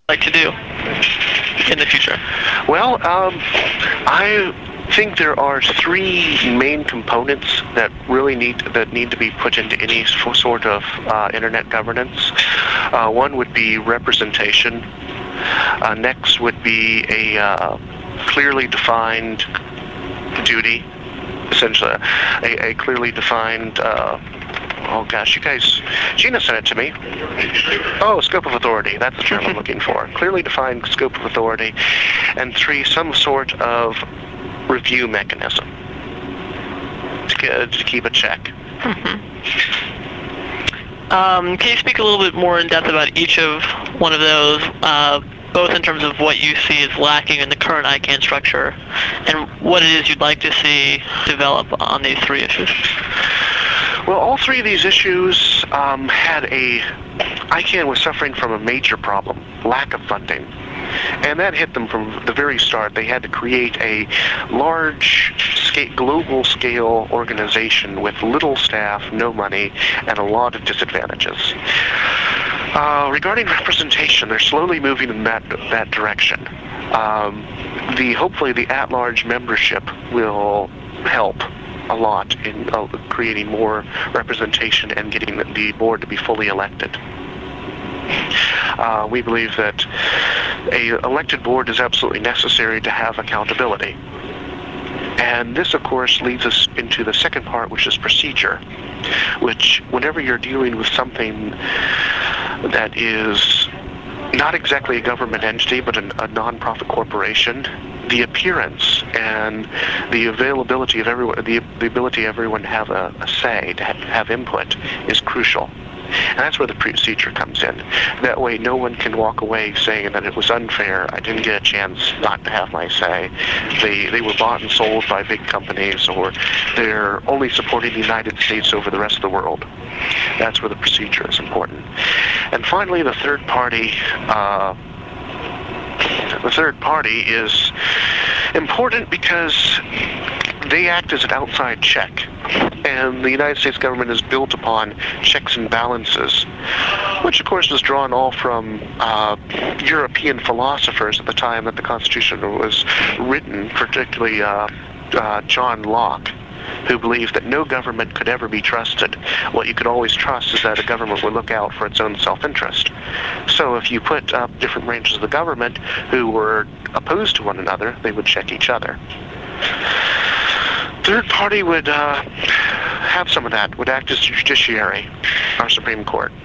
like to do in the future? Well, I think there are three main components that really need to be put into any sort of internet governance. One would be representation. Next would be a clearly defined duty, essentially a clearly defined. Oh gosh, you guys, Gina sent it to me. Oh, scope of authority. That's the term I'm looking for. Clearly defined scope of authority. And three, some sort of review mechanism to keep a check. Can you speak a little bit more in depth about each of one of those, both in terms of what you see as lacking in the current ICANN structure and what it is you'd like to see develop on these three issues? Well, all three of these issues ICANN was suffering from a major problem, lack of funding. And that hit them from the very start. They had to create a global scale organization with little staff, no money, and a lot of disadvantages. Regarding representation, they're slowly moving in that direction. Hopefully the at-large membership will help a lot in creating more representation and getting the board to be fully elected. We believe that an elected board is absolutely necessary to have accountability. And this, of course, leads us into the second part, which is procedure, which whenever you're dealing with something that is not exactly a government entity, but a non-profit corporation, the appearance and the availability of everyone, the ability of everyone to have a say, to have input, is crucial. And that's where the procedure comes in. That way no one can walk away saying that it was unfair, I didn't get a chance not to have my say, they were bought and sold by big companies, or they're only supporting the United States over the rest of the world. That's where the procedure is important. And finally, the third party is important because they act as an outside check. And the United States government is built upon checks and balances, which of course was drawn all from European philosophers at the time that the Constitution was written, particularly John Locke, who believed that no government could ever be trusted. What you could always trust is that a government would look out for its own self-interest. So if you put up different branches of the government who were opposed to one another, they would check each other. Third party would have some of that, would act as judiciary, our Supreme Court.